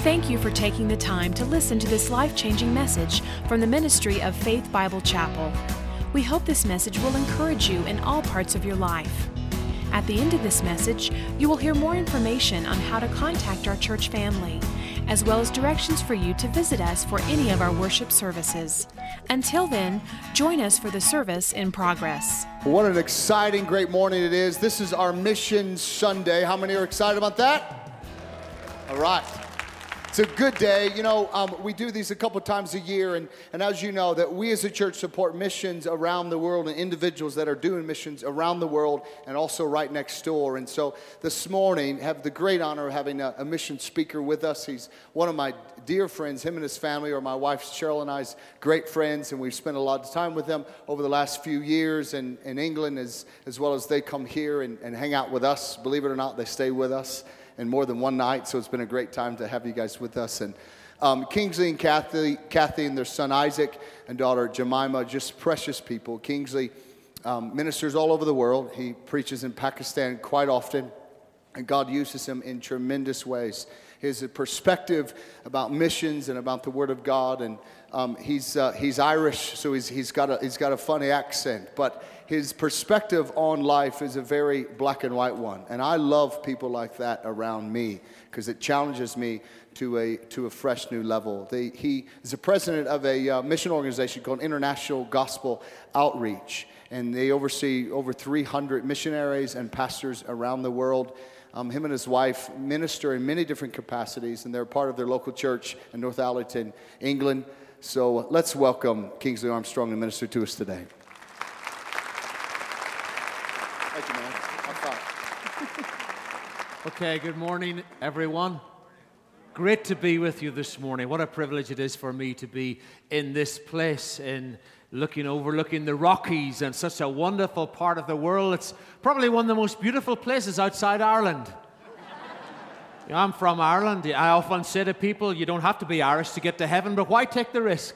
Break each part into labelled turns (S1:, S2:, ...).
S1: Thank you for taking the time to listen to this life-changing message from the ministry of Faith Bible Chapel. We hope this message will encourage you in all parts of your life. At the end of this message, you will hear more information on how to contact our church family, as well as directions for you to visit us for any of our worship services. Until then, join us for the service in progress.
S2: What an exciting, great morning it is. This is our Mission Sunday. How many are excited about that? All right. It's a good day. You know, we do these a couple times a year, and as you know, that we as a church support missions around the world and individuals that are doing missions around the world and also right next door. And so this morning, have the great honor of having a mission speaker with us. He's one of my dear friends. Him and his family are my wife Cheryl and I's great friends, and we've spent a lot of time with them over the last few years in England, as well as they come here and hang out with us. Believe it or not, they stay with us and more than one night, so it's been a great time to have you guys with us. And Kingsley and Kathy and their son Isaac and daughter Jemima, just precious people. Kingsley ministers all over the world. He preaches in Pakistan quite often, and God uses him in tremendous ways. His perspective about missions and about the Word of God, and he's Irish, so he's got a funny accent, but his perspective on life is a very black and white one, and I love people like that around me because it challenges me to a fresh new level. He is the president of a mission organization called International Gospel Outreach, and they oversee over 300 missionaries and pastors around the world. Him and his wife minister in many different capacities, and they're part of their local church in Northallerton, England. So let's welcome Kingsley Armstrong to minister to us today. Thank you, man. High five.
S3: Okay, good morning, everyone. Great to be with you this morning. What a privilege it is for me to be in this place, overlooking the Rockies and such a wonderful part of the world. It's probably one of the most beautiful places outside Ireland. You know, I'm from Ireland. I often say to people, you don't have to be Irish to get to heaven, but why take the risk?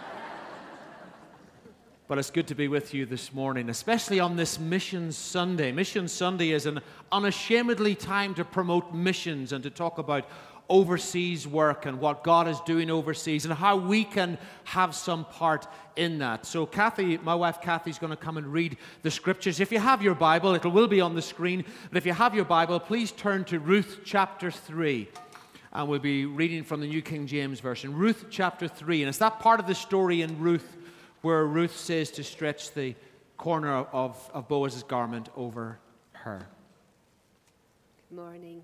S3: But it's good to be with you this morning, especially on this Mission Sunday. Mission Sunday is an unashamedly time to promote missions and to talk about overseas work and what God is doing overseas and how we can have some part in that. So Kathy, my wife Kathy, is going to come and read the scriptures. If you have your Bible, it will be on the screen. But if you have your Bible, please turn to Ruth chapter 3. And we'll be reading from the New King James Version. Ruth chapter 3. And it's that part of the story in Ruth where Ruth says to stretch the corner of Boaz's garment over her.
S4: Good morning.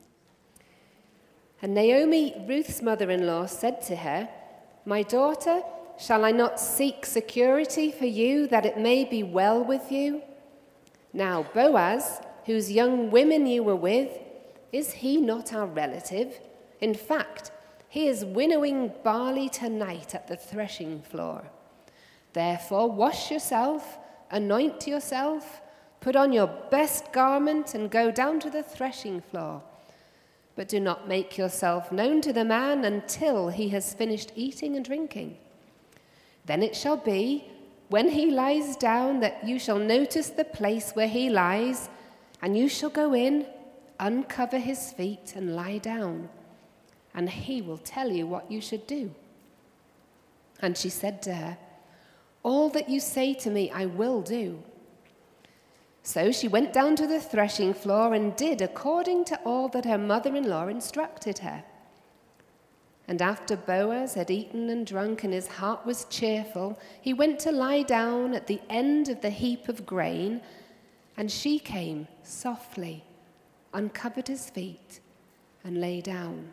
S4: And Naomi, Ruth's mother-in-law, said to her, "My daughter, shall I not seek security for you, that it may be well with you? Now Boaz, whose young women you were with, is he not our relative? In fact, he is winnowing barley tonight at the threshing floor. Therefore wash yourself, anoint yourself, put on your best garment, and go down to the threshing floor. But do not make yourself known to the man until he has finished eating and drinking. Then it shall be, when he lies down, that you shall notice the place where he lies, and you shall go in, uncover his feet, and lie down, and he will tell you what you should do." And she said to her, "All that you say to me I will do." So she went down to the threshing floor and did according to all that her mother-in-law instructed her. And after Boaz had eaten and drunk and his heart was cheerful, he went to lie down at the end of the heap of grain, and she came softly, uncovered his feet, and lay down.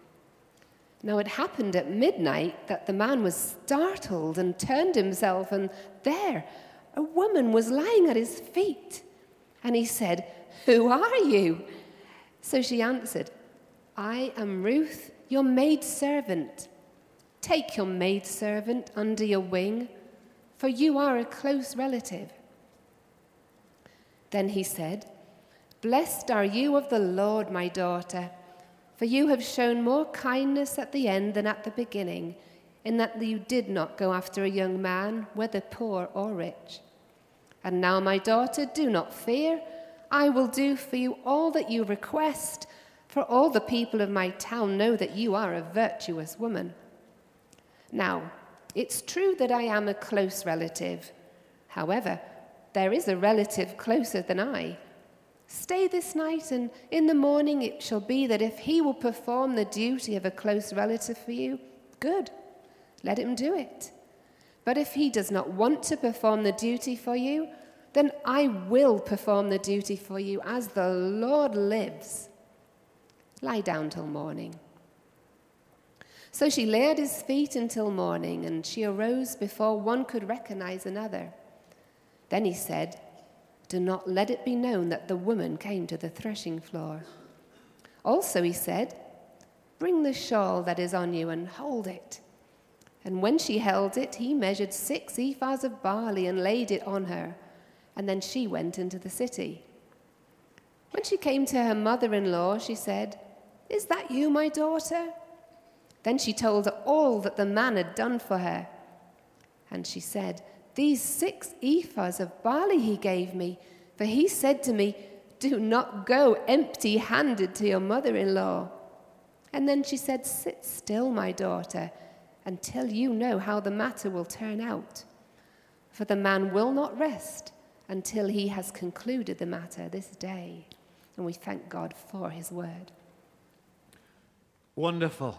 S4: Now it happened at midnight that the man was startled and turned himself, and there a woman was lying at his feet. And he said, "Who are you?" So she answered, "I am Ruth, your maidservant. Take your maidservant under your wing, for you are a close relative." Then he said, "Blessed are you of the Lord, my daughter, for you have shown more kindness at the end than at the beginning, in that you did not go after a young man, whether poor or rich. And now, my daughter, do not fear. I will do for you all that you request, for all the people of my town know that you are a virtuous woman. Now, it's true that I am a close relative. However, there is a relative closer than I. Stay this night, and in the morning it shall be that if he will perform the duty of a close relative for you, good, let him do it. But if he does not want to perform the duty for you, then I will perform the duty for you as the Lord lives. Lie down till morning. So she lay at his feet until morning, and she arose before one could recognize another. Then he said, do not let it be known that the woman came to the threshing floor. Also he said, bring the shawl that is on you and hold it. And when she held it, he measured 6 ephahs of barley and laid it on her. And then she went into the city. When she came to her mother-in-law, she said, is that you, my daughter? Then she told her all that the man had done for her. And she said, these 6 ephahs of barley he gave me, for he said to me, do not go empty-handed to your mother-in-law. And then she said, sit still, my daughter, until you know how the matter will turn out. For the man will not rest until he has concluded the matter this day. And we thank God for his word.
S3: Wonderful.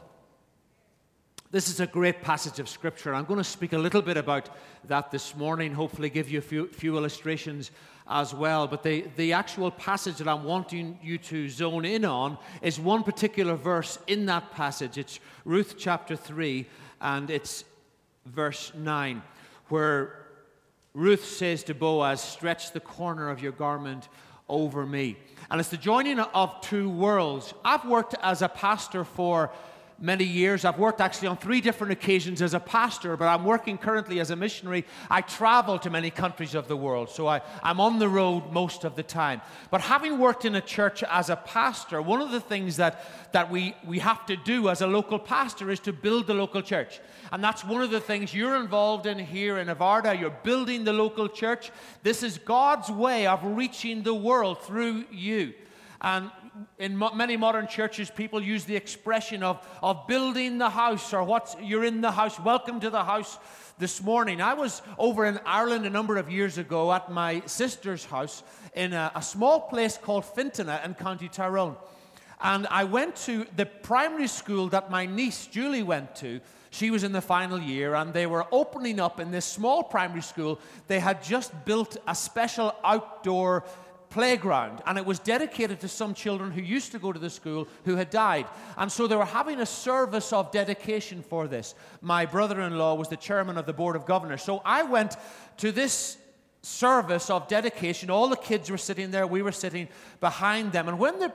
S3: This is a great passage of Scripture. I'm going to speak a little bit about that this morning, hopefully give you a few illustrations as well. But the actual passage that I'm wanting you to zone in on is one particular verse in that passage. It's Ruth chapter 3, and it's verse 9, where Ruth says to Boaz, stretch the corner of your garment over me. And it's the joining of two worlds. I've worked as a pastor for many years. I've worked actually on 3 different occasions as a pastor, but I'm working currently as a missionary. I travel to many countries of the world, so I'm on the road most of the time. But having worked in a church as a pastor, one of the things that we have to do as a local pastor is to build the local church. And that's one of the things you're involved in here in Avarda. You're building the local church. This is God's way of reaching the world through you. And in many modern churches, people use the expression of building the house, or you're in the house. Welcome to the house this morning. I was over in Ireland a number of years ago at my sister's house in a small place called Fintona in County Tyrone. And I went to the primary school that my niece Julie went to. She was in the final year, and they were opening up in this small primary school. They had just built a special outdoor playground, and it was dedicated to some children who used to go to the school who had died. And so they were having a service of dedication for this. My brother-in-law was the chairman of the board of governors. So I went to this service of dedication. All the kids were sitting there. We were sitting behind them. And when the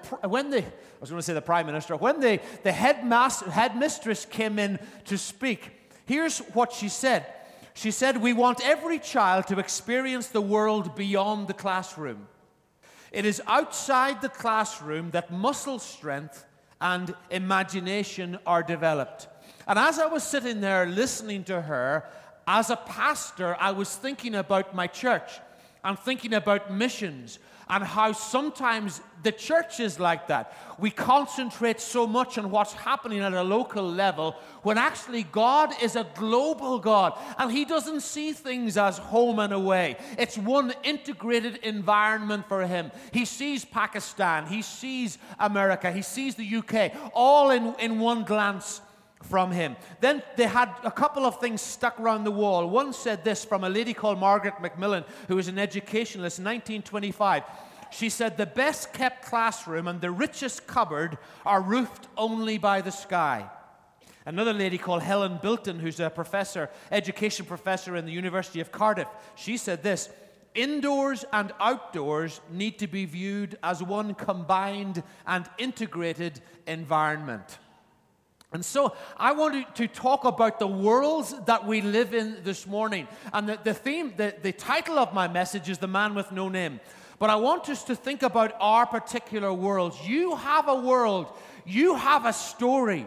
S3: headmistress came in to speak, here's what she said. She said, we want every child to experience the world beyond the classroom. It is outside the classroom that muscle strength and imagination are developed. And as I was sitting there listening to her, as a pastor, I was thinking about my church and thinking about missions and how sometimes the church is like that. We concentrate so much on what's happening at a local level when actually God is a global God, and He doesn't see things as home and away. It's one integrated environment for Him. He sees Pakistan, He sees America, He sees the UK, all in one glance from Him. Then they had a couple of things stuck around the wall. One said this from a lady called Margaret Macmillan, who was an educationalist in 1925. She said, the best kept classroom and the richest cupboard are roofed only by the sky. Another lady called Helen Bilton, who's a professor, education professor in the University of Cardiff, she said this, indoors and outdoors need to be viewed as one combined and integrated environment. And so I wanted to talk about the worlds that we live in this morning. And the title of my message is The Man with No Name. But I want us to think about our particular worlds. You have a world. You have a story.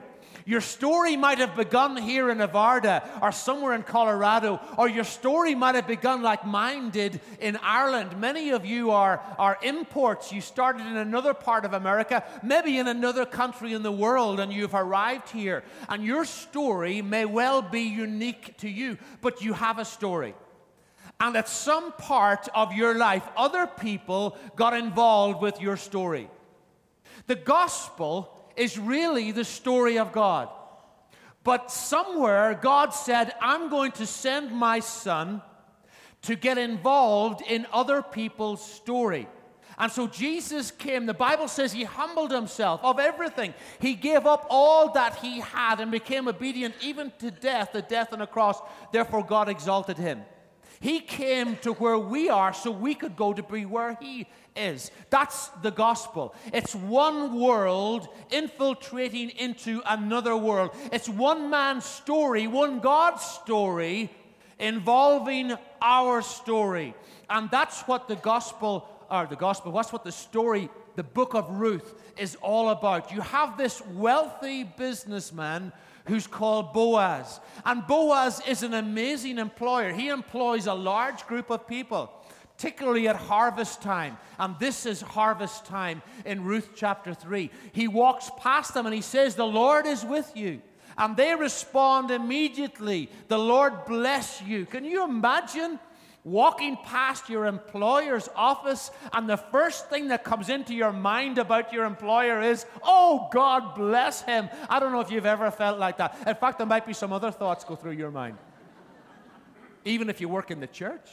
S3: Your story might have begun here in Nevada or somewhere in Colorado, or your story might have begun like mine did in Ireland. Many of you are imports. You started in another part of America, maybe in another country in the world, and you've arrived here. And your story may well be unique to you, but you have a story. And at some part of your life, other people got involved with your story. The gospel is really the story of God. But somewhere God said, I'm going to send my son to get involved in other people's story. And so Jesus came. The Bible says he humbled himself of everything. He gave up all that he had and became obedient even to death, the death on a cross. Therefore God exalted him. He came to where we are so we could go to be where he is. That's the gospel. It's one world infiltrating into another world. It's one man's story, one God's story involving our story. And that's what that's what the story, the book of Ruth, is all about. You have this wealthy businessman who's called Boaz. And Boaz is an amazing employer. He employs a large group of people, particularly at harvest time. And this is harvest time in Ruth chapter 3. He walks past them and he says, "The Lord is with you." And they respond immediately, "The Lord bless you." Can you imagine walking past your employer's office and the first thing that comes into your mind about your employer is, "Oh, God bless him"? I don't know if you've ever felt like that. In fact, there might be some other thoughts go through your mind, even if you work in the church.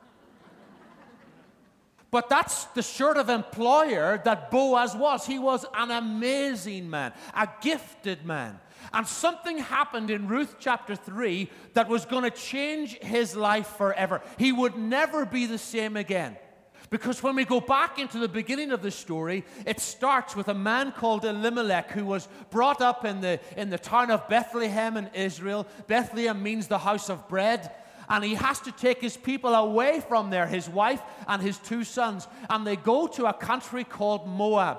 S3: But that's the sort of employer that Boaz was. He was an amazing man, a gifted man. And something happened in Ruth chapter 3 that was going to change his life forever. He would never be the same again. Because when we go back into the beginning of the story, it starts with a man called Elimelech who was brought up in the town of Bethlehem in Israel. Bethlehem means the house of bread. And he has to take his people away from there, his wife and his 2 sons. And they go to a country called Moab.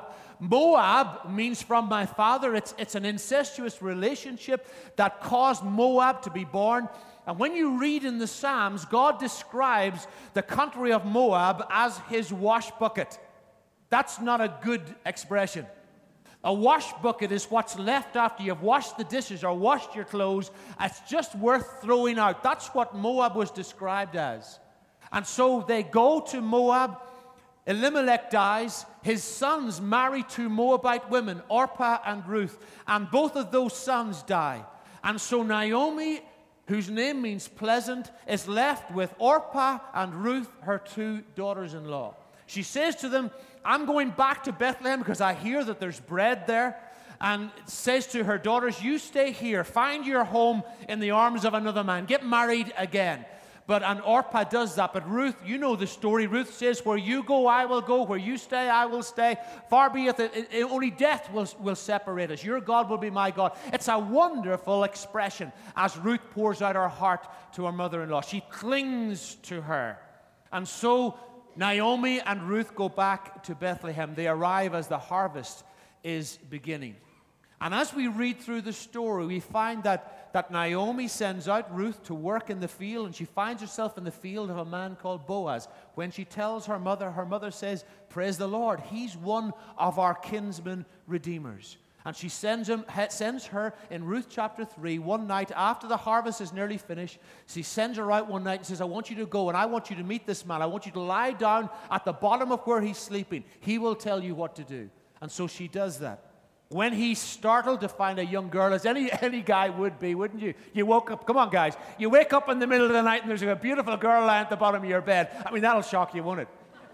S3: Moab means from my father. It's an incestuous relationship that caused Moab to be born. And when you read in the Psalms, God describes the country of Moab as his wash bucket. That's not a good expression. A wash bucket is what's left after you've washed the dishes or washed your clothes. It's just worth throwing out. That's what Moab was described as. And so they go to Moab. Elimelech dies. His sons marry 2 Moabite women, Orpah and Ruth. And both of those sons die. And so Naomi, whose name means pleasant, is left with Orpah and Ruth, her 2 daughters-in-law. She says to them, "I'm going back to Bethlehem because I hear that there's bread there." And says to her daughters, "You stay here. Find your home in the arms of another man. Get married again." And Orpah does that. But Ruth, you know the story. Ruth says, "Where you go, I will go. Where you stay, I will stay. Far be it that only death will separate us. Your God will be my God." It's a wonderful expression as Ruth pours out her heart to her mother-in-law. She clings to her. And so Naomi and Ruth go back to Bethlehem. They arrive as the harvest is beginning. And as we read through the story, we find that Naomi sends out Ruth to work in the field, and she finds herself in the field of a man called Boaz. When she tells her mother says, "Praise the Lord, he's one of our kinsman redeemers." And she sends her in Ruth chapter 3 one night after the harvest is nearly finished. She sends her out one night and says, "I want you to go and I want you to meet this man. I want you to lie down at the bottom of where he's sleeping. He will tell you what to do." And so she does that. When he's startled to find a young girl, as any guy would be, wouldn't you? You woke up, come on guys, you wake up in the middle of the night and there's a beautiful girl lying at the bottom of your bed. I mean, that'll shock you, won't it?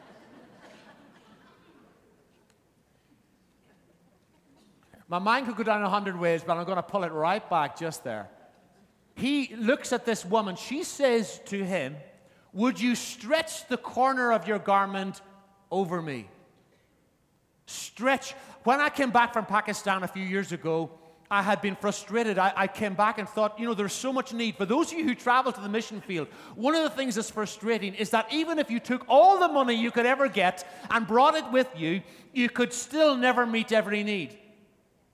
S3: My mind could go down 100 ways, but I'm going to pull it right back just there. He looks at this woman. She says to him, "Would you stretch the corner of your garment over me?" Stretch. When I came back from Pakistan a few years ago, I had been frustrated. I came back and thought, there's so much need. For those of you who travel to the mission field, one of the things that's frustrating is that even if you took all the money you could ever get and brought it with you, you could still never meet every need.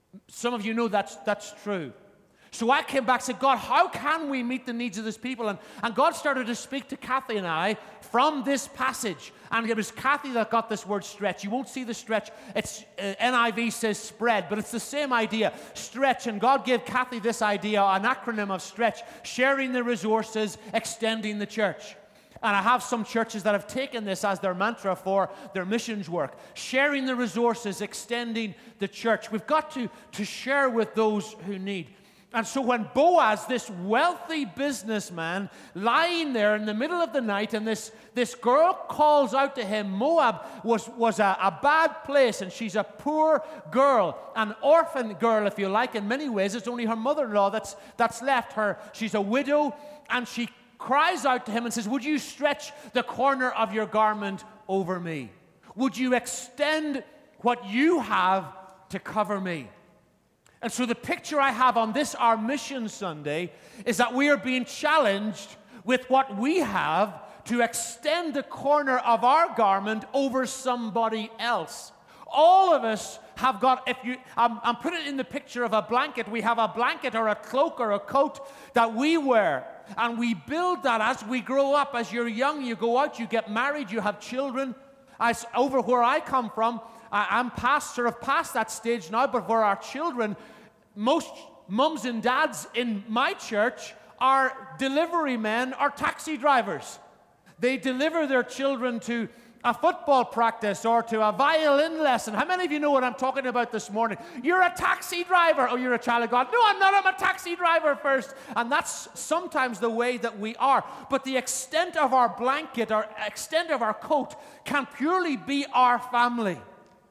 S3: Some of you know that's true. So I came back and said, God, how can we meet the needs of this people? And God started to speak to Kathy and I from this passage. And it was Kathy that got this word stretch. You won't see the stretch. It's NIV says spread, but it's the same idea, stretch. And God gave Kathy this idea, an acronym of stretch, sharing the resources, extending the church. And I have some churches that have taken this as their mantra for their missions work. Sharing the resources, extending the church. We've got to share with those who need. And so when Boaz, this wealthy businessman, lying there in the middle of the night, and this girl calls out to him, Moab was a bad place, and she's a poor girl, an orphan girl, if you like, in many ways. It's only her mother-in-law that's left her. She's a widow, and she cries out to him and says, would you stretch the corner of your garment over me? Would you extend what you have to cover me? And so the picture I have on this, our Mission Sunday, is that we are being challenged with what we have to extend the corner of our garment over somebody else. All of us have got, I'm putting it in the picture of a blanket. We have a blanket or a cloak or a coat that we wear. And we build that as we grow up. As you're young, you go out, you get married, you have children. Over where I come from, I'm past that stage now, but for our children, most mums and dads in my church are delivery men or taxi drivers. They deliver their children to a football practice or to a violin lesson. How many of you know what I'm talking about this morning? You're a taxi driver. Oh, you're a child of God. No, I'm not. I'm a taxi driver first. And that's sometimes the way that we are. But the extent of our blanket or extent of our coat can purely be our family.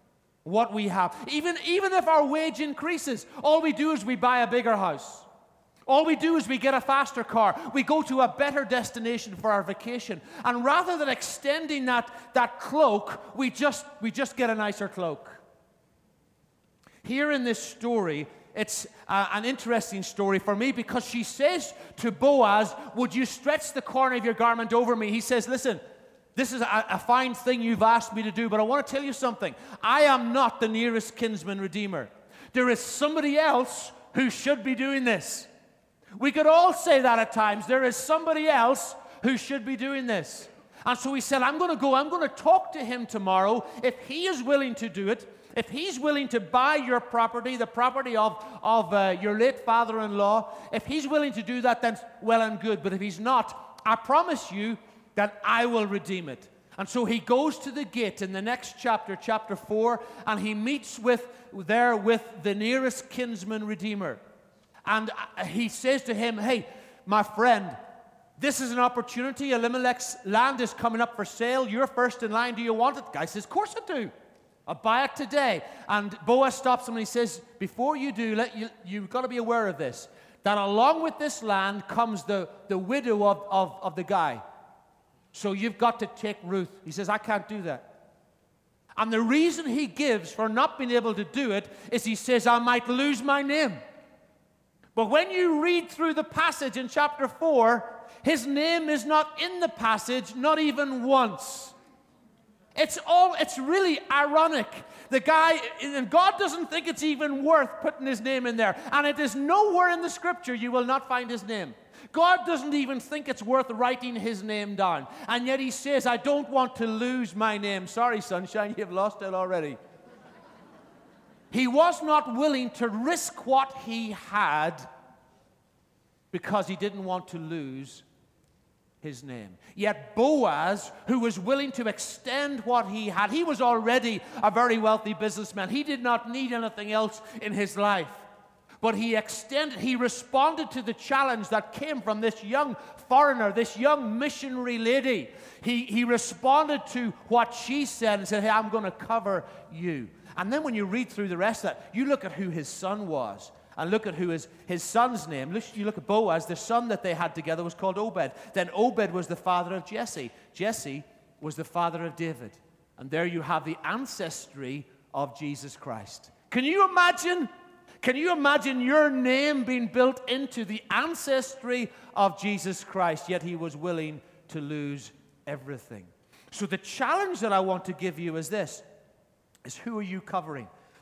S3: What we have. Even if our wage increases, all we do is we buy a bigger house. All we do is we get a faster car. We go to a better destination for our vacation. And rather than extending that cloak, we just get a nicer cloak. Here in this story, it's an interesting story for me because she says to Boaz, would you stretch the corner of your garment over me? He says, listen, this is a fine thing you've asked me to do, but I want to tell you something. I am not the nearest kinsman redeemer. There is somebody else who should be doing this. We could all say that at times. There is somebody else who should be doing this. And so he said, I'm going to talk to him tomorrow. If he is willing to do it, if he's willing to buy your property, the property of your late father-in-law, if he's willing to do that, then well and good. But if he's not, I promise you that I will redeem it. And so he goes to the gate in the next chapter, chapter 4, and he meets with the nearest kinsman redeemer. And he says to him, hey, my friend, this is an opportunity. Elimelech's land is coming up for sale. You're first in line. Do you want it? The guy says, of course I do. I'll buy it today. And Boaz stops him and he says, before you do, you've got to be aware of this, that along with this land comes the widow of the guy. So you've got to take Ruth. He says, I can't do that. And the reason he gives for not being able to do it is he says, I might lose my name. But when you read through the passage in chapter 4, his name is not in the passage, not even once. It's really ironic. The guy, and God doesn't think it's even worth putting his name in there. And it is nowhere in the scripture you will not find his name. God doesn't even think it's worth writing his name down. And yet he says, I don't want to lose my name. Sorry, sunshine, you've lost it already. He was not willing to risk what he had because he didn't want to lose his name. Yet Boaz, who was willing to extend what he had, he was already a very wealthy businessman. He did not need anything else in his life. But he responded to the challenge that came from this young foreigner, this young missionary lady. He responded to what she said and said, hey, I'm going to cover you. And then when you read through the rest of that, you look at who his son was. And look at who is his son's name. You look at Boaz, the son that they had together was called Obed. Then Obed was the father of Jesse. Jesse was the father of David. And there you have the ancestry of Jesus Christ. Can you imagine? Can you imagine your name being built into the ancestry of Jesus Christ, yet he was willing to lose everything? So the challenge that I want to give you is this, is who are you covering?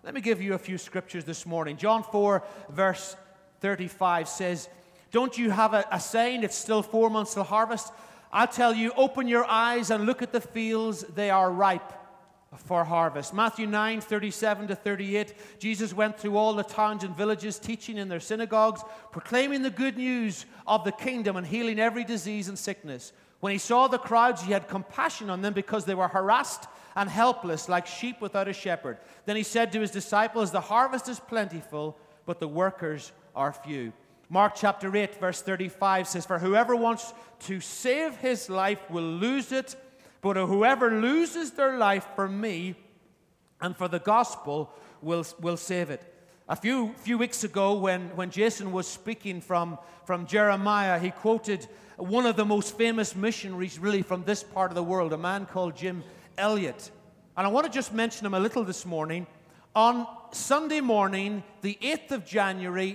S3: Let me give you a few scriptures this morning. John 4, verse 35 says, don't you have a saying, it's still 4 months till harvest? I'll tell you, open your eyes and look at the fields, they are ripe for harvest. Matthew 9, 37 to 38, Jesus went through all the towns and villages, teaching in their synagogues, proclaiming the good news of the kingdom and healing every disease and sickness. When he saw the crowds, he had compassion on them because they were harassed and helpless like sheep without a shepherd. Then he said to his disciples, the harvest is plentiful, but the workers are few. Mark chapter 8, verse 35 says, for whoever wants to save his life will lose it, but whoever loses their life for me and for the gospel will save it. A few weeks ago when Jason was speaking from Jeremiah, he quoted one of the most famous missionaries really from this part of the world, a man called Jim Elliot. And I want to just mention him a little this morning. On Sunday morning, the 8th of January,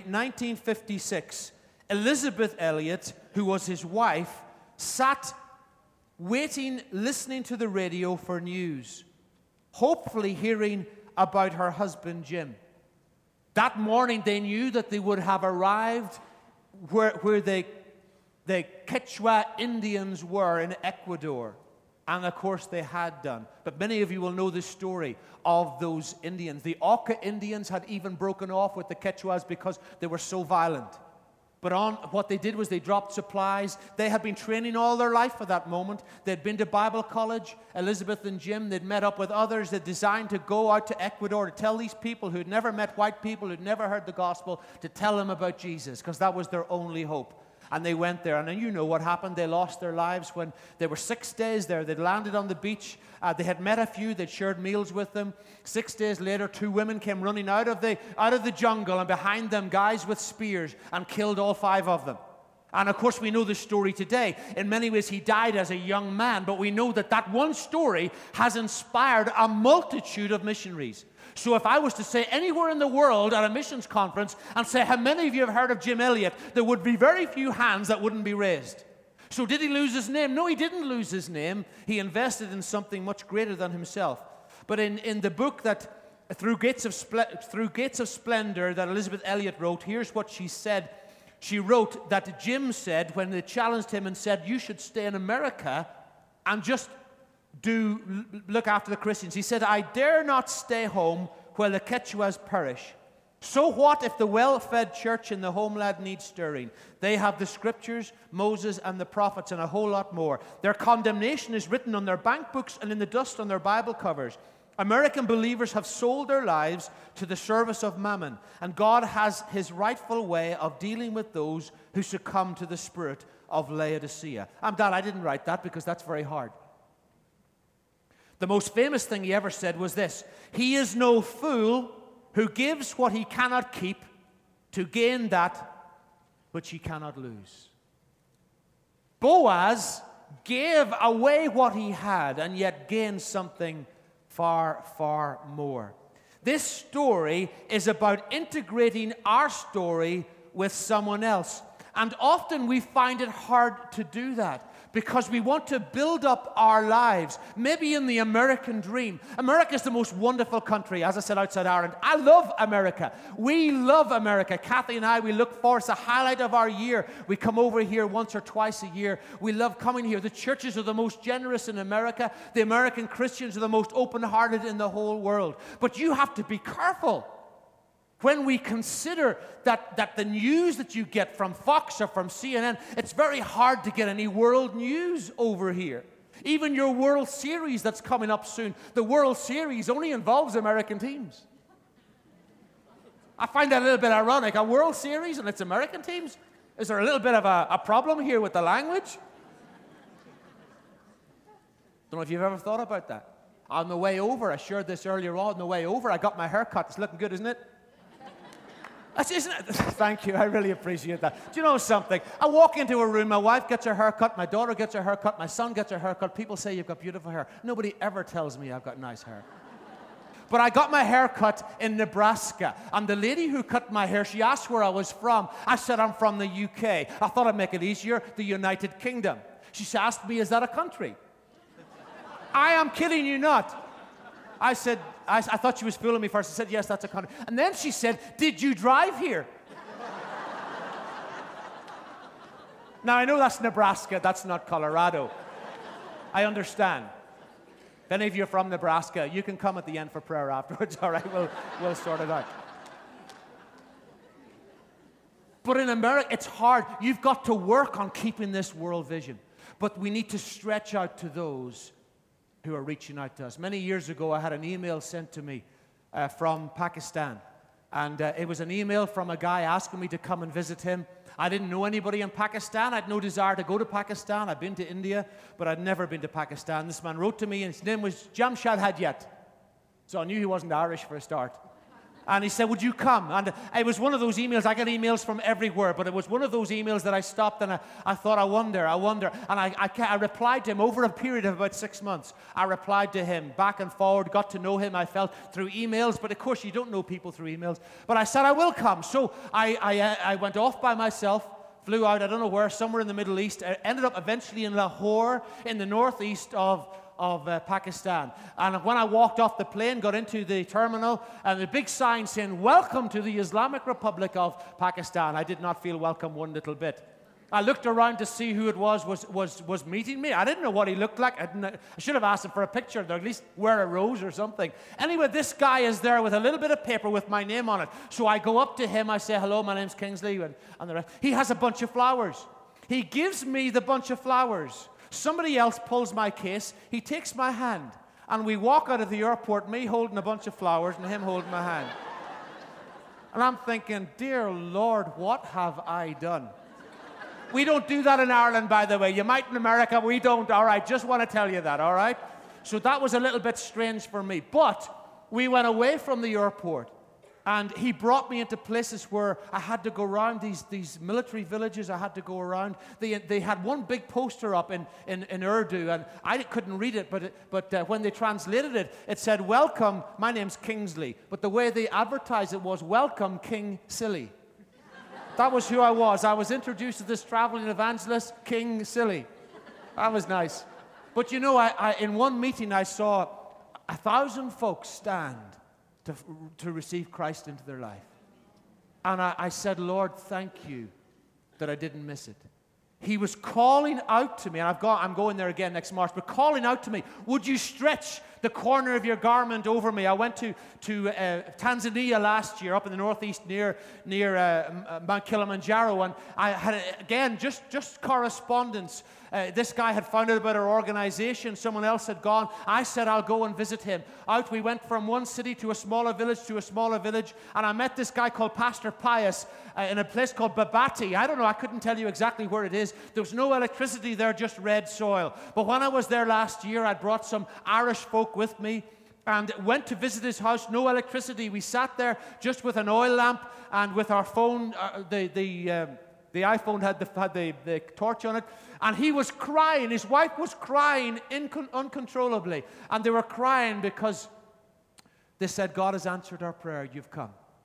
S3: 1956, Elizabeth Elliot, who was his wife, sat waiting, listening to the radio for news, hopefully hearing about her husband Jim. That morning, they knew that they would have arrived where the Quechua Indians were in Ecuador. And of course they had done. But many of you will know the story of those Indians. The Auca Indians had even broken off with the Quechuas because they were so violent. But what they did was they dropped supplies. They had been training all their life for that moment. They'd been to Bible college, Elizabeth and Jim. They'd met up with others. They'd designed to go out to Ecuador to tell these people who'd never met white people, who'd never heard the gospel, to tell them about Jesus, because that was their only hope. And they went there, and then you know what happened. They lost their lives when they were 6 days there. They'd landed on the beach. They had met a few. They'd shared meals with them. 6 days later, 2 women came running out of the jungle, and behind them, guys with spears, and killed all 5 of them. And of course, we know the story today. In many ways, he died as a young man, but we know that one story has inspired a multitude of missionaries. So if I was to say anywhere in the world at a missions conference and say, how many of you have heard of Jim Elliot, there would be very few hands that wouldn't be raised. So did he lose his name? No, he didn't lose his name. He invested in something much greater than himself. But in the book that Through Gates of Splendor that Elizabeth Elliot wrote, here's what she said. She wrote that Jim said, when they challenged him and said, you should stay in America and just look after the Christians. He said, I dare not stay home where the Quechuas perish. So what if the well-fed church in the homeland needs stirring? They have the scriptures, Moses and the prophets, and a whole lot more. Their condemnation is written on their bank books and in the dust on their Bible covers. American believers have sold their lives to the service of mammon, and God has his rightful way of dealing with those who succumb to the spirit of Laodicea. I'm glad I didn't write that, because that's very hard. The most famous thing he ever said was this: he is no fool who gives what he cannot keep to gain that which he cannot lose. Boaz gave away what he had and yet gained something far, far more. This story is about integrating our story with someone else. And often we find it hard to do that, because we want to build up our lives, maybe in the American dream. America is the most wonderful country, as I said, outside Ireland. I love America. We love America. Kathy and I, we look forward. It's the highlight of our year. We come over here once or twice a year. We love coming here. The churches are the most generous in America. The American Christians are the most open-hearted in the whole world. But you have to be careful when we consider that the news that you get from Fox or from CNN, it's very hard to get any world news over here. Even your World Series that's coming up soon, the World Series only involves American teams. I find that a little bit ironic. A World Series and it's American teams? Is there a little bit of a problem here with the language? Don't know if you've ever thought about that. On the way over, I shared this earlier on the way over, I got my hair cut. It's looking good, isn't it? Isn't it? Thank you. I really appreciate that. Do you know something? I walk into a room, my wife gets her hair cut, my daughter gets her hair cut, my son gets her hair cut. People say you've got beautiful hair. Nobody ever tells me I've got nice hair. But I got my hair cut in Nebraska, and the lady who cut my hair, she asked where I was from. I said, I'm from the UK. I thought I'd make it easier, the United Kingdom. She asked me, is that a country? I am kidding you not. I said, I thought she was fooling me first. I said, yes, that's a country. And then she said, did you drive here? Now, I know that's Nebraska. That's not Colorado. I understand. If any of you are from Nebraska, you can come at the end for prayer afterwards. All right, we'll sort it out. But in America, it's hard. You've got to work on keeping this world vision. But we need to stretch out to those who are reaching out to us. Many years ago, I had an email sent to me from Pakistan. And it was an email from a guy asking me to come and visit him. I didn't know anybody in Pakistan. I had no desire to go to Pakistan. I'd been to India, but I'd never been to Pakistan. This man wrote to me, and his name was Jamshad Hadiat. So I knew he wasn't Irish for a start. And he said, would you come? And it was one of those emails. I get emails from everywhere, but it was one of those emails that I stopped and I thought, I wonder. And I replied to him over a period of about 6 months. I replied to him back and forward, got to know him, I felt, through emails. But of course, you don't know people through emails. But I said, I will come. So I went off by myself, flew out, I don't know where, somewhere in the Middle East. I ended up eventually in Lahore, in the northeast of Pakistan. And when I walked off the plane, got into the terminal, and the big sign saying, welcome to the Islamic Republic of Pakistan. I did not feel welcome one little bit. I looked around to see who it was meeting me. I didn't know what he looked like. I should have asked him for a picture, or at least wear a rose or something. Anyway, this guy is there with a little bit of paper with my name on it. So I go up to him, I say, hello, my name's Kingsley, and the rest. He has a bunch of flowers. He gives me the bunch of flowers. Somebody else pulls my case, he takes my hand, and we walk out of the airport, me holding a bunch of flowers and him holding my hand. And I'm thinking, dear Lord, what have I done? We don't do that in Ireland, by the way. You might in America, we don't. All right, just want to tell you that, all right? So that was a little bit strange for me. But we went away from the airport, and he brought me into places where I had to go around these military villages. I had to go around. They had one big poster up in Urdu, and I couldn't read it, but when they translated it, it said, welcome, my name's Kingsley. But the way they advertised it was, welcome, King Silly. That was who I was. I was introduced to this traveling evangelist, King Silly. That was nice. But you know, I in one meeting, I saw 1,000 folks stand to receive Christ into their life. And I said, Lord, thank you that I didn't miss it. He was calling out to me, and I'm going there again next March, but calling out to me, would you stretch the corner of your garment over me? I went to Tanzania last year, up in the northeast near Mount Kilimanjaro, and I had, again, just correspondence. This guy had found out about our organization. Someone else had gone. I said, I'll go and visit him. Out we went from one city to a smaller village, and I met this guy called Pastor Pius in a place called Babati. I don't know, I couldn't tell you exactly where it is. There was no electricity there, just red soil. But when I was there last year, I brought some Irish folk with me and went to visit his house. No electricity. We sat there just with an oil lamp and with our phone. The iPhone had the torch on it, and he was crying. His wife was crying uncontrollably, and they were crying because they said, God has answered our prayer. You've come.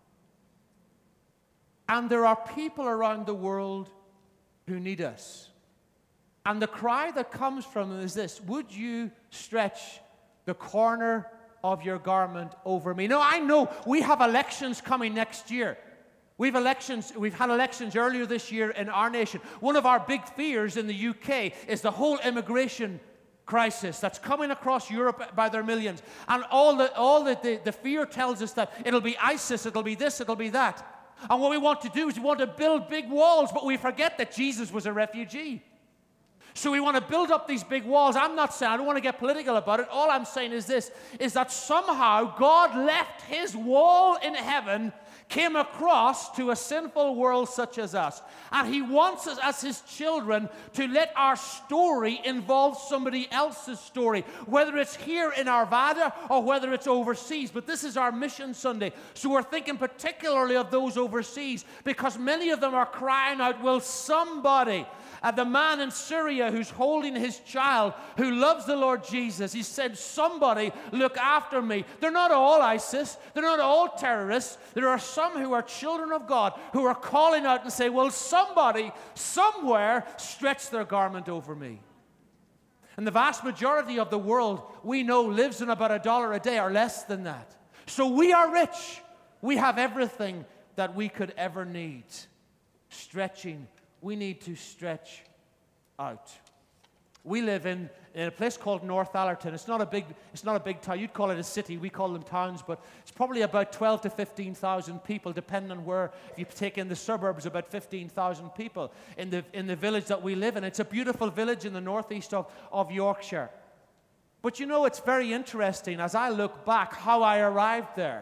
S3: And there are people around the world who need us. And the cry that comes from them is this: would you stretch the corner of your garment over me? Now, I know we have elections coming next year. We've had elections earlier this year in our nation. One of our big fears in the UK is the whole immigration crisis that's coming across Europe by their millions. And all the fear tells us that it'll be ISIS, it'll be this, it'll be that. And what we want to do is we want to build big walls, but we forget that Jesus was a refugee. So we want to build up these big walls. I'm not saying, I don't want to get political about it. All I'm saying is this, is that somehow God left his wall in heaven, came across to a sinful world such as us. And he wants us as his children to let our story involve somebody else's story, whether it's here in Arvada or whether it's overseas. But this is our Mission Sunday. So we're thinking particularly of those overseas, because many of them are crying out, will somebody, the man in Syria who's holding his child, who loves the Lord Jesus, he said, somebody look after me. They're not all ISIS. They're not all terrorists. There are some who are children of God who are calling out and say, will somebody, somewhere, stretch their garment over me? And the vast majority of the world we know lives on about $1 a day or less than that. So we are rich. We have everything that we could ever need. Stretching. We need to stretch out. We live in a place called North Allerton. It's not a big town. You'd call it a city. We call them towns, but it's probably about 12 to 15,000 people, depending on where. If you take in the suburbs, about 15,000 people in the village that we live in. It's a beautiful village in the northeast of Yorkshire. But you know, it's very interesting as I look back how I arrived there.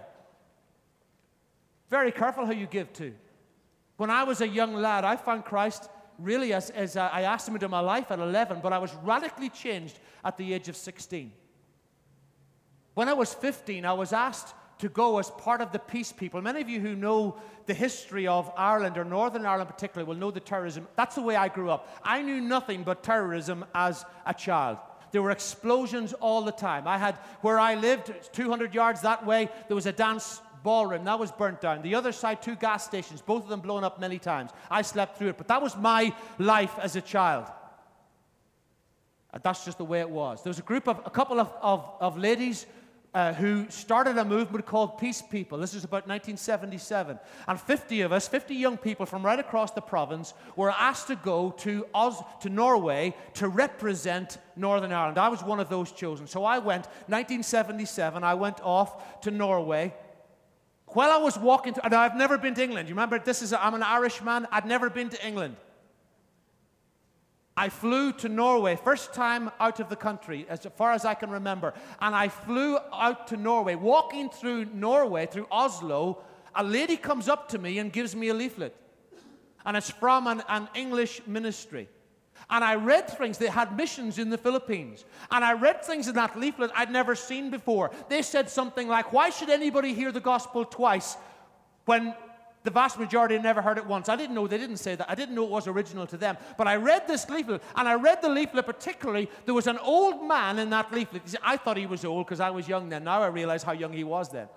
S3: Very careful how you give to. When I was a young lad, I found Christ really as I asked him into my life at 11, but I was radically changed at the age of 16. When I was 15, I was asked to go as part of the Peace People. Many of you who know the history of Ireland, or Northern Ireland particularly, will know the terrorism. That's the way I grew up. I knew nothing but terrorism as a child. There were explosions all the time. Where I lived, 200 yards that way, there was a dance ballroom. That was burnt down. The other side, 2 gas stations, both of them blown up many times. I slept through it, but that was my life as a child. And that's just the way it was. There was a couple of ladies who started a movement called Peace People. This is about 1977. And 50 of us, 50 young people from right across the province, were asked to go to Norway to represent Northern Ireland. I was one of those chosen. So I went, 1977, I went off to Norway. While I was walking, and I've never been to England. You remember, I'm an Irishman. I'd never been to England. I flew to Norway, first time out of the country, as far as I can remember. And I flew out to Norway. Walking through Norway, through Oslo, a lady comes up to me and gives me a leaflet. And it's from an English ministry. And I read things. They had missions in the Philippines. And I read things in that leaflet I'd never seen before. They said something like, why should anybody hear the gospel twice when the vast majority never heard it once? I didn't know they didn't say that. I didn't know it was original to them. But I read this leaflet, and I read the leaflet particularly. There was an old man in that leaflet. I thought he was old because I was young then. Now I realize how young he was then.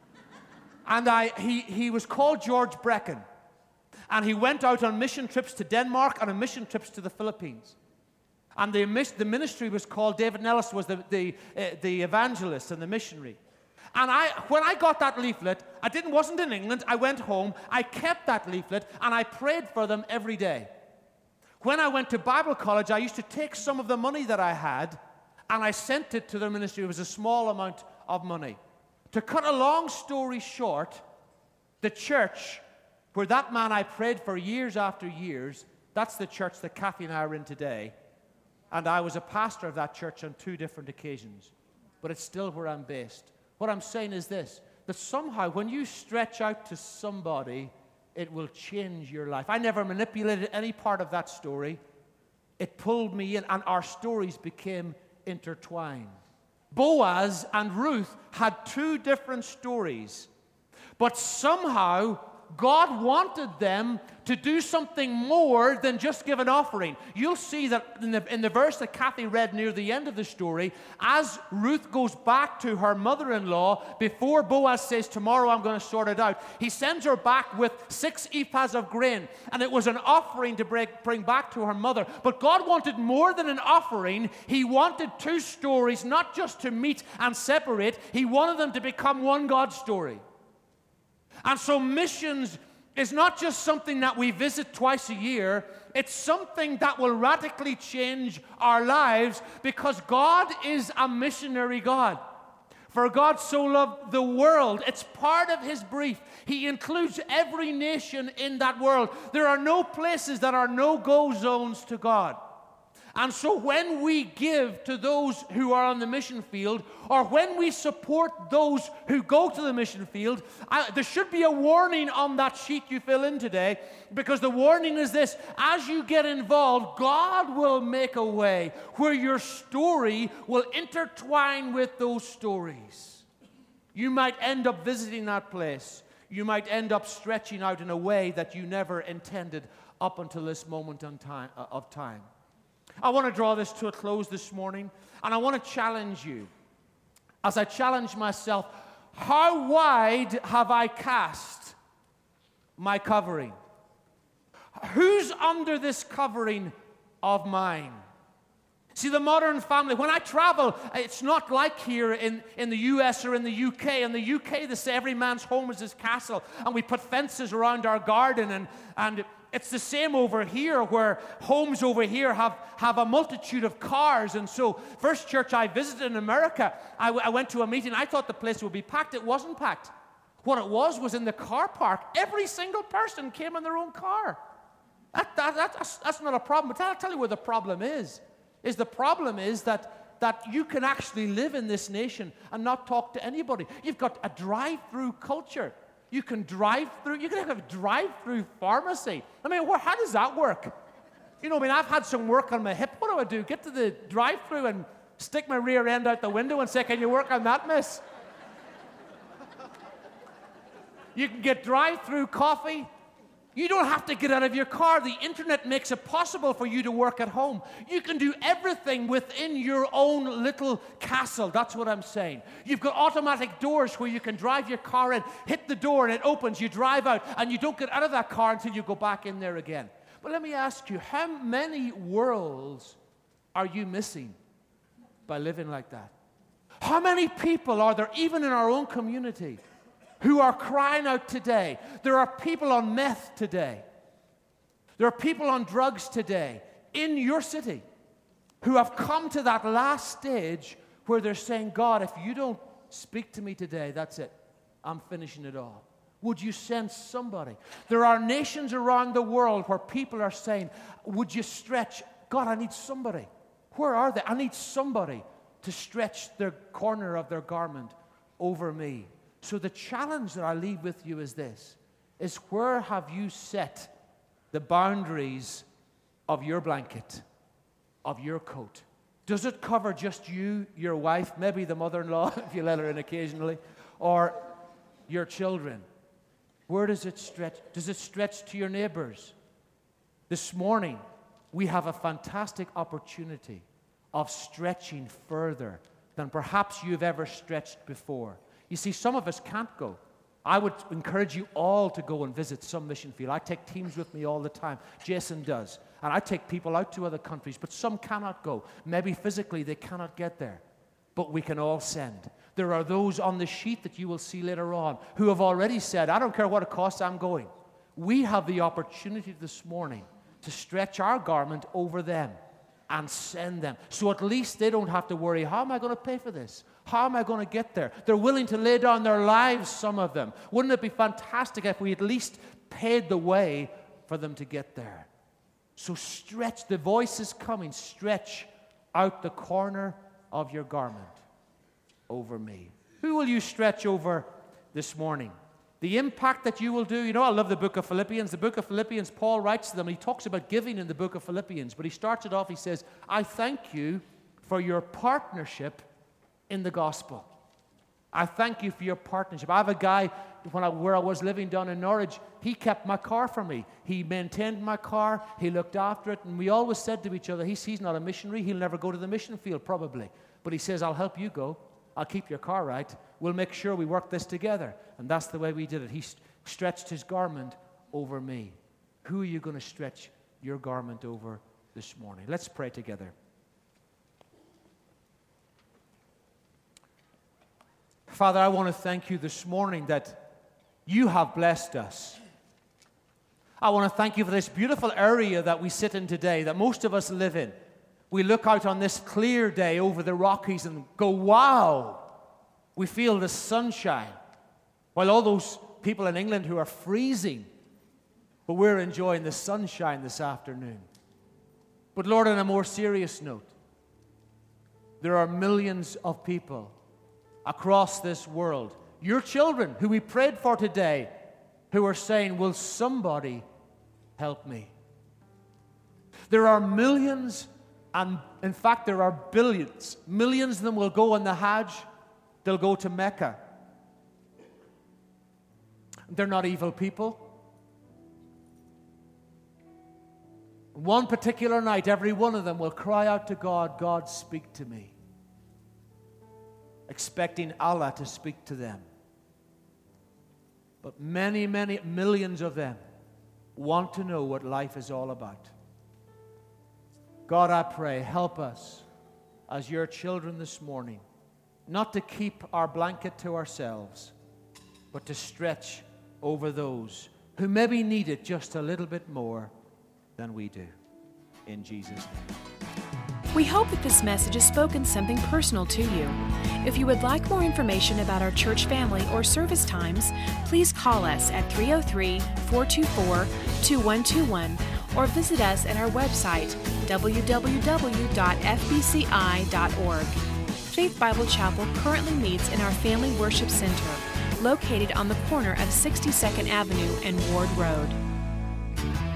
S3: And he was called George Brecken. And he went out on mission trips to Denmark and on mission trips to the Philippines. And the ministry was called, David Nellis was the evangelist and the missionary. And when I got that leaflet, wasn't in England. I went home, I kept that leaflet, and I prayed for them every day. When I went to Bible college, I used to take some of the money that I had, and I sent it to their ministry. It was a small amount of money. To cut a long story short, the church where that man I prayed for years after years, that's the church that Kathy and I are in today. And I was a pastor of that church on 2 different occasions. But it's still where I'm based. What I'm saying is this, that somehow when you stretch out to somebody, it will change your life. I never manipulated any part of that story. It pulled me in, and our stories became intertwined. Boaz and Ruth had 2 different stories. But somehow God wanted them to do something more than just give an offering. You'll see that in the verse that Kathy read near the end of the story, as Ruth goes back to her mother-in-law, before Boaz says, tomorrow I'm going to sort it out, he sends her back with 6 ephahs of grain, and it was an offering to bring back to her mother. But God wanted more than an offering. He wanted 2 stories, not just to meet and separate. He wanted them to become one God story. And so missions is not just something that we visit twice a year. It's something that will radically change our lives, because God is a missionary God. For God so loved the world. It's part of his brief. He includes every nation in that world. There are no places that are no-go zones to God. And so when we give to those who are on the mission field, or when we support those who go to the mission field, there should be a warning on that sheet you fill in today, because the warning is this: as you get involved, God will make a way where your story will intertwine with those stories. You might end up visiting that place. You might end up stretching out in a way that you never intended up until this moment of time. I want to draw this to a close this morning, and I want to challenge you. As I challenge myself, how wide have I cast my covering? Who's under this covering of mine? See, the modern family, when I travel, it's not like here in the US or in the UK. In the UK, they say every man's home is his castle, and we put fences around our garden, and it's the same over here, where homes over here have a multitude of cars. And so, first church I visited in America, I went to a meeting. I thought the place would be packed. It wasn't packed. What it was in the car park. Every single person came in their own car. That's not a problem. But I'll tell you where the problem is. The problem is that you can actually live in this nation and not talk to anybody. You've got a drive-through culture. You can have a drive-through pharmacy. I mean, how does that work? I've had some work on my hip. What do? Get to the drive-through and stick my rear end out the window and say, "Can you work on that, miss?" You can get drive-through coffee. You don't have to get out of your car. The internet makes it possible for you to work at home. You can do everything within your own little castle. That's what I'm saying. You've got automatic doors where you can drive your car in, hit the door, and it opens. You drive out, and you don't get out of that car until you go back in there again. But let me ask you, how many worlds are you missing by living like that? How many people are there, even in our own community, who are crying out today? There are people on meth today. There are people on drugs today in your city who have come to that last stage where they're saying, "God, if you don't speak to me today, that's it. I'm finishing it all." Would you send somebody? There are nations around the world where people are saying, "Would you stretch? God, I need somebody." Where are they? I need somebody to stretch their corner of their garment over me. So the challenge that I leave with you is this, is where have you set the boundaries of your blanket, of your coat? Does it cover just you, your wife, maybe the mother-in-law, if you let her in occasionally, or your children? Where does it stretch? Does it stretch to your neighbors? This morning, we have a fantastic opportunity of stretching further than perhaps you've ever stretched before. You see, some of us can't go. I would encourage you all to go and visit some mission field. I take teams with me all the time. Jason does. And I take people out to other countries, but some cannot go. Maybe physically they cannot get there, but we can all send. There are those on the sheet that you will see later on who have already said, "I don't care what it costs, I'm going." We have the opportunity this morning to stretch our garment over them and send them. So at least they don't have to worry, how am I going to pay for this? How am I going to get there? They're willing to lay down their lives, some of them. Wouldn't it be fantastic if we at least paid the way for them to get there? So stretch, the voice is coming, stretch out the corner of your garment over me. Who will you stretch over this morning? The impact that you will do. I love the book of Philippians. The book of Philippians, Paul writes to them, and he talks about giving in the book of Philippians. But he starts it off, he says, "I thank you for your partnership in the gospel." I thank you for your partnership. I have a guy, where I was living down in Norwich, he kept my car for me. He maintained my car, he looked after it, and we always said to each other, he's not a missionary, he'll never go to the mission field probably. But he says, "I'll help you go. I'll keep your car right. We'll make sure we work this together." And that's the way we did it. He stretched his garment over me. Who are you going to stretch your garment over this morning? Let's pray together. Father, I want to thank you this morning that you have blessed us. I want to thank you for this beautiful area that we sit in today, that most of us live in. We look out on this clear day over the Rockies and go, wow, we feel the sunshine. While all those people in England who are freezing, but we're enjoying the sunshine this afternoon. But Lord, on a more serious note, there are millions of people across this world, your children who we prayed for today, who are saying, "Will somebody help me?" There are millions, and in fact there are billions. Millions of them will go on the Hajj. They'll go to Mecca. They're not evil people. One particular night, every one of them will cry out to God, "God, speak to me," expecting Allah to speak to them. But many, many millions of them want to know what life is all about. God, I pray, help us as your children this morning, not to keep our blanket to ourselves, but to stretch over those who maybe need it just a little bit more than we do. In Jesus' name.
S1: We hope that this message has spoken something personal to you. If you would like more information about our church family or service times, please call us at 303-424-2121 or visit us at our website, www.fbci.org. Faith Bible Chapel currently meets in our Family Worship Center, located on the corner of 62nd Avenue and Ward Road.